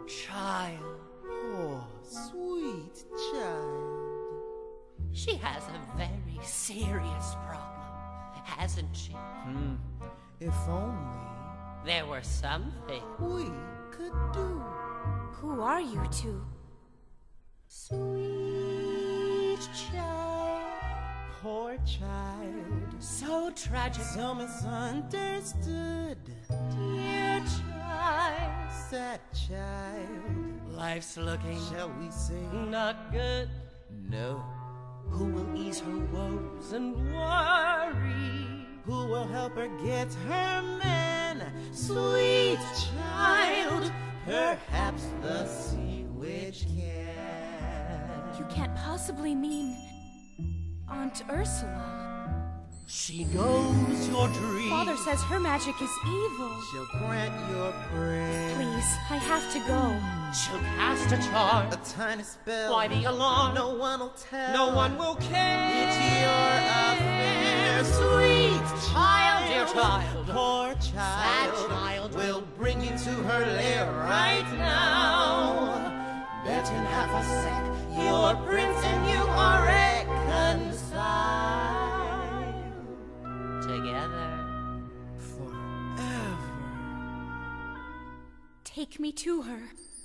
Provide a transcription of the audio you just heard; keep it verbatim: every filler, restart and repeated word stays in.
child. Poor, sweet child. She has a very serious problem, hasn't she? Hmm. If only There were something. we could do. Who are you two? Sweet child, Poor child, so tragic. so misunderstood. Dear child, Sad child, life's looking shall we say not good. no? Who will ease her woes and worry? Who will help her get her man? Sweet child, perhaps the sea witch can. You can't possibly mean Aunt Ursula. She knows your dream. Father says her magic is evil. She'll grant your prayer. Please, I have to go. She'll cast a charm. A tiny spell. Why the alarm? No one will tell. No one will care. It's your affair, sweet child. Dear child. Poor child. Sad child. We'll bring you to her lair right now. Bet in half a sec, your prince and you are reconciled. Together. Forever. Take me to her.